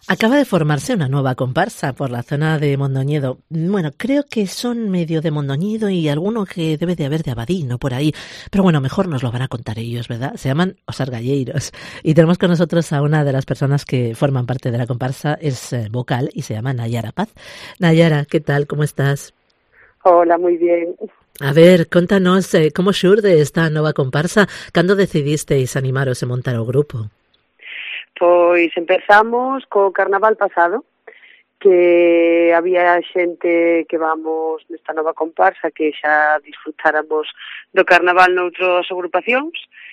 Acaba de formarse una nueva comparsa por la zona de Mondoñedo. Bueno, creo que son medio de Mondoñedo y alguno que debe de haber de Abadín o por ahí. Pero bueno, mejor nos lo van a contar ellos, ¿verdad? Se llaman Os Argalleiros. Y tenemos con nosotros a una de las personas que forman parte de la comparsa. Es vocal y se llama Nayara Paz. Nayara, ¿qué tal? ¿Cómo estás? Hola, moi bien. A ver, contanos como xurde esta nova comparsa. Cando decidisteis animaros a montar o grupo? Pois empezamos co carnaval pasado, que había xente que vamos nesta nova comparsa que xa disfrutáramos do carnaval noutras agrupacións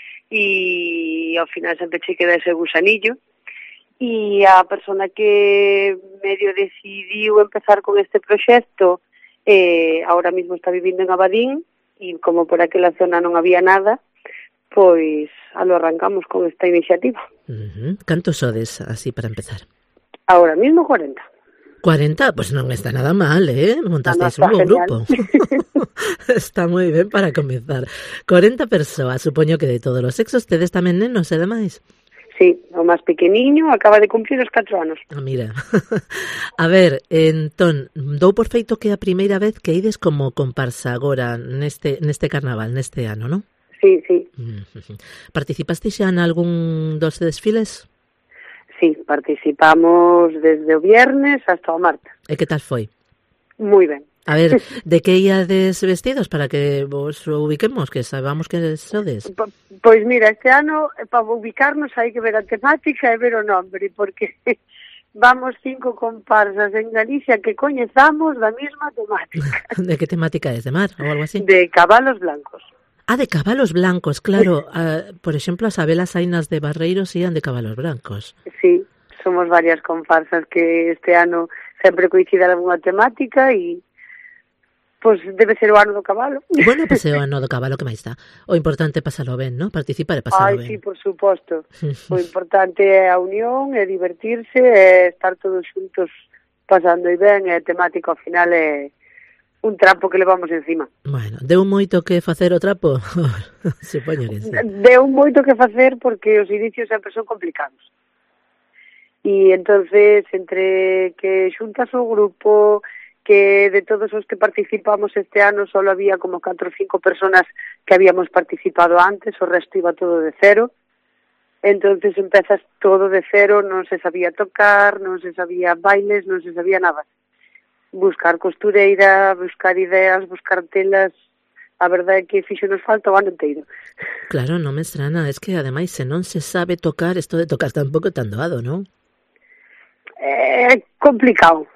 e ao final sempre che queda ese gusanillo e a persona que medio decidiu empezar con este proxecto ahora mismo está vivindo en Abadín e como por aquela zona non había nada, pois lo arrancamos con esta iniciativa. Cantos sodes, así para empezar? Ahora mismo 40. 40? Pues non está nada mal, montasteis un bon grupo. Está moi ben para comenzar. 40 persoas, supoño que de todos os sexos, tedes tamén nenos e demais? Sí, o máis pequeniño acaba de cumplir os 4 anos. Mira, a ver, entón, dou por feito que é a primeira vez que ides como comparsa agora neste carnaval, neste ano, non? Sí, sí. Participaste xa en algún dos desfiles? Sí, participamos desde o viernes hasta o martes. E que tal foi? Moi ben. A ver, de que iades vestidos para que vos ubiquemos, que sabamos que sodes? Pois mira, este ano, para ubicarnos hai que ver a temática e ver o nombre, porque vamos 5 comparsas en Galicia que coñezamos da mesma temática. De que temática é? De mar ou algo así? De cabalos blancos. Ah, de cabalos blancos, claro. Por exemplo, as Abelas Ainas de Barreiros ian de cabalos blancos. Sí, somos varias comparsas que este ano sempre coincide algunha temática e pois debe ser o ano do cabalo. Bueno, pois é o ano do cabalo, que máis dá. O importante é pasalo ben, non? Participar e pasalo ben. Sí, por suposto. O importante é a unión, é divertirse, é estar todos xuntos pasando e ben, e a temática ao final é un trapo que levamos encima. Bueno, deu moito que facer o trapo? Supoño que sí. Deu moito que facer porque os inicios sempre son complicados. E entonces, entre que xuntas o grupo, que de todos os que participamos este ano só había como 4 ou 5 personas que habíamos participado antes, o resto iba todo de cero. Entonces empezas todo de cero, non se sabía tocar, non se sabía bailes, non se sabía nada. Buscar costureira, buscar ideas, buscar telas, a verdade é que fixo nos falta o ano inteiro. Claro, non me estrana, es que ademais se non se sabe tocar, isto de tocar tampouco é tan doado, non? É complicado,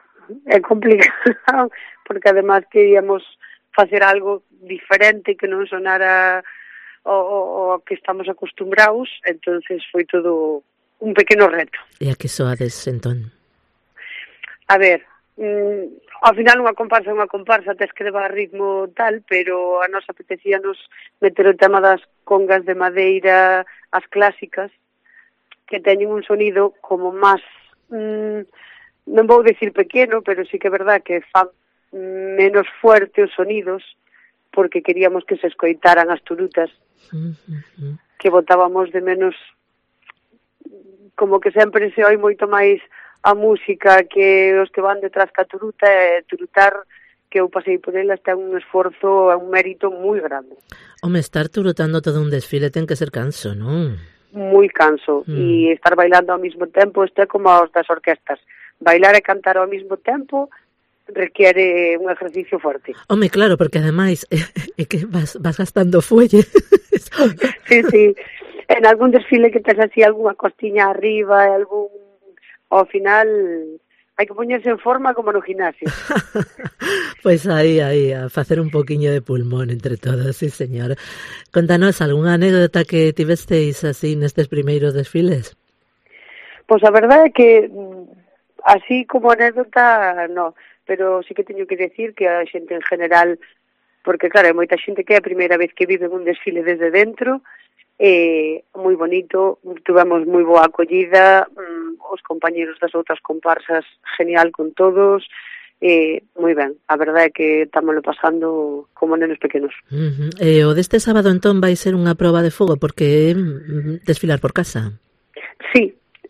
porque ademais queríamos facer algo diferente que non sonara o que estamos acostumbrados, entonces foi todo un pequeno reto. E a que soades, entón? A ver, ao final unha comparsa, tes que levar ritmo tal, pero a nos apetecíanos meter o tema das congas de madeira, as clásicas, que teñen un sonido como máis, non vou dicir pequeno, pero sí que é verdad que fan menos fuerte os sonidos, porque queríamos que se escoitaran as turutas, que botábamos de menos, como que sempre se oi moito máis a música que os que van detrás ca turuta, e turutar, que eu pasei por elas, ten un esforzo, un mérito moi grande. Home, estar turutando todo un desfile ten que ser canso, non? Moi canso, e estar bailando ao mesmo tempo, isto é como os das orquestas. Bailar e cantar ao mesmo tempo requiere un ejercicio forte. Home, claro, porque ademais é que vas gastando fuelle. Sí, sí. En algún desfile que tes así algunha costiña arriba, algún... Ao final hai que poñerse en forma como no gimnasio. Pois aí, a facer un poquinho de pulmón entre todos, sí, señor. Contanos algunha anécdota que tivesteis así nestes primeiros desfiles? Pois a verdade é que así como anécdota, no, pero sí que teño que decir que a xente en general, porque claro, hai moita xente que é a primeira vez que vive un desfile desde dentro, moi bonito, tuvemos moi boa acollida, os compañeros das outras comparsas genial con todos, moi ben, a verdade é que estámoslo pasando como nenos pequenos. E o deste sábado entón vai ser unha proba de fogo porque desfilar por casa? Sí,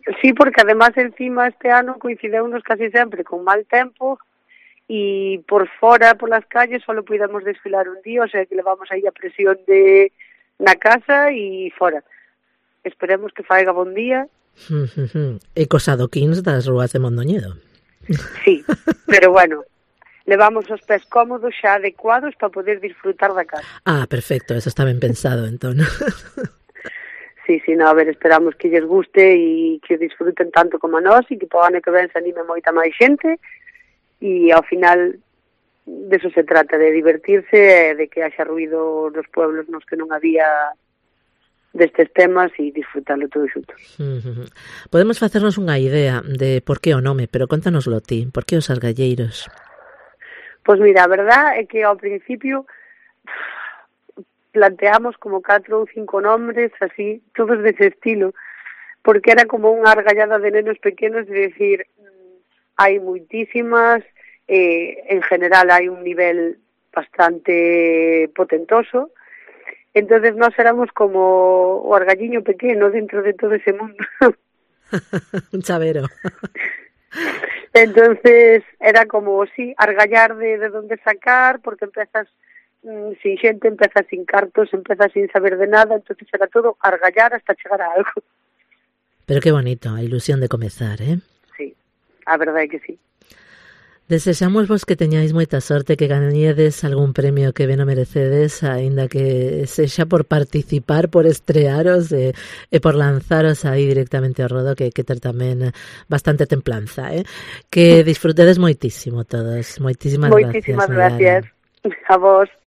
Sí, porque además encima este ano coincideunos casi sempre con mal tempo e por fora, polas calles, só podemos desfilar un día, o sea que levamos aí a presión de na casa e fora. Esperemos que faiga bon día. E cos adoquíns das rúas de Mondoñedo. Sí, pero bueno, levamos os pés cómodos xa adecuados para poder disfrutar da casa. Ah, perfecto, eso está ben pensado, entón. Sí, no, a ver, esperamos que lles guste e que disfruten tanto como a nós e que po ano que ven se anime moita máis xente e ao final deso se trata, de divertirse e de que haxa ruido nos pueblos nos que non había destes temas e disfrutarlo todos xuntos. Podemos facernos unha idea de por que o nome, pero contanoslo ti, por que os argalleiros? Pois mira, a verdad é que ao principio planteamos como 4 ou 5 nombres así, todos dese estilo, porque era como unha argallada de nenos pequenos de decir, hai moitísimas, en general hai un nivel bastante potentoso. Entonces nós éramos como o argalliño pequeno dentro de todo ese mundo. Un chavero. Entonces era como, sí, argallar de donde sacar, porque empezas sin xente, empezas sin cartos, empezas sin saber de nada, entonces era todo argallar hasta chegar a algo. Pero qué bonito, a ilusión de comezar, eh? Sí, a verdade é que sí. Desexamos vos que teñáis moita sorte, que gañedes algún premio que ben o merecedes, aínda que sexa por participar, por estrearos e por lanzaros aí directamente ao rodo, que ter tamén bastante templanza, que disfrutedes moitísimo todos. Moitísimas gracias. A vos.